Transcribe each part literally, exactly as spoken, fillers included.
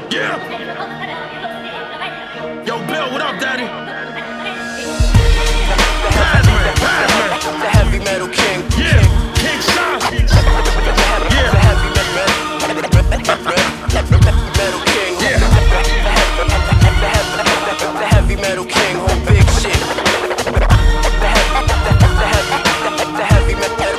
Yeah. Yo, Bill, what up, Daddy? Passman, Passman. The heavy metal king. Yeah, King Sean. Yeah. The heavy metal king. Yeah. The heavy metal king. Whole big shit. The heavy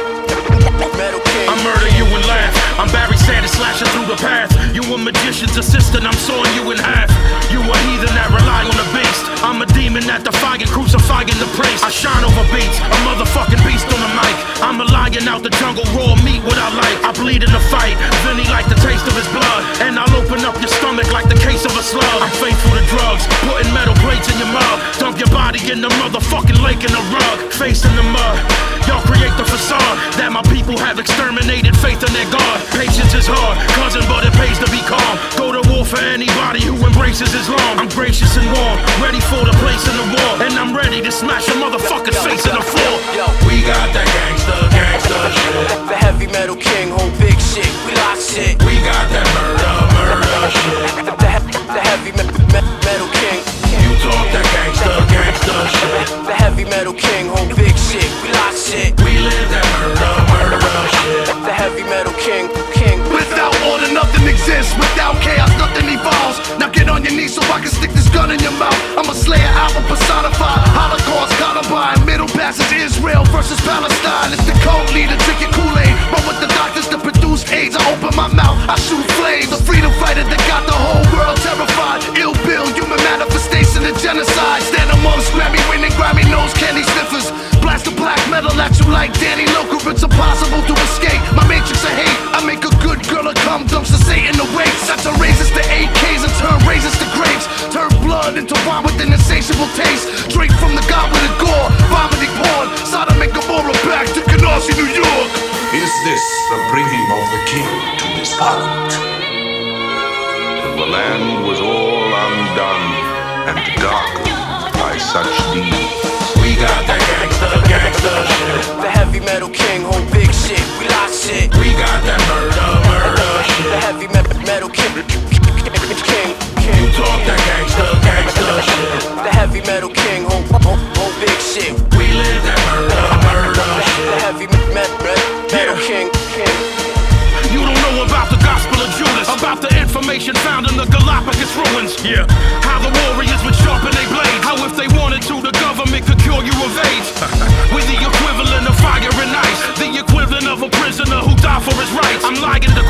metal king. I murder you and laugh. I'm Barry Sanders slashing through the path. You a magician's assistant, I'm sawing you in half. You a heathen that rely on the beast. I'm a demon that defying, crucifying the priest. I shine over beats, a motherfucking beast on the mic. I'm a lion out the jungle, raw meat what I like. I bleed in the fight, Vinny like the taste of his blood. And I'll open up your stomach like the case of a slug. I'm faithful to drugs, putting metal plates in your mug. Dump your body in the motherfucking lake in the rug. Face in the mud, y'all create the facade that my people have exterminated faith in their God. Patience is hard, cousin, but it pays to be calm. Go to war for anybody who embraces Islam. I'm gracious and warm, ready for the place in the war. And I'm ready to smash a motherfucker's face in the floor. We got that gangsta, gangsta shit. The heavy metal king, whole big shit. We lock shit. We got that murder, murder shit. The, the, the heavy me me metal king. You talk that gangsta, gangsta shit. The heavy metal king, whole big shit. We lock shit. We live that murder, murder shit. The heavy metal king, king. Without order, nothing exists. Without chaos, nothing evolves. Now get on your knees so I can stick this gun in your mouth. I'm a slayer, album personified. Holocaust, Columbine, Middle Passage, Israel versus Palestine. It's the code leader, drink your Kool-Aid. Run with the doctors to produce AIDS. I open my mouth, I shoot flames. The freedom fighter that got the whole world terrified. Ill Bill, human manifestation of genocide. Stand amongst Grammy winning, Grammy nose candy sniffers. Blast the black metal at you like Danny Loker. It's impossible to escape my matrix of hate. I make a good girl a cum dumps to Satan the waste. Set the razors to A Ks and turn razors to grapes. Turn blood into wine with an insatiable taste. Drink from the goblet of gore, vomiting porn. Sodom and Gomorrah back to Canarsie, New York. Is this the bringing of the king to this parliament? Till the land was all undone and darkened by such deeds. We got that gangsta, gangsta shit. The heavy metal king, whole big shit. We lock shit. We got that murder, murder shit. The heavy me metal king, king, king. You talk that gangsta, gangsta shit. The heavy metal king, whole, whole, whole big shit. We live that murder, murder shit. The heavy me me metal king, king. You don't know about the gospel of Judas, about the information found in the Galapagos ruins. Yeah, how the warriors would sharpen their blades. How if they wanted to, the government could cure you of AIDS. With the equivalent of fire and ice, the equivalent of a prisoner who died for his rights. I'm lying to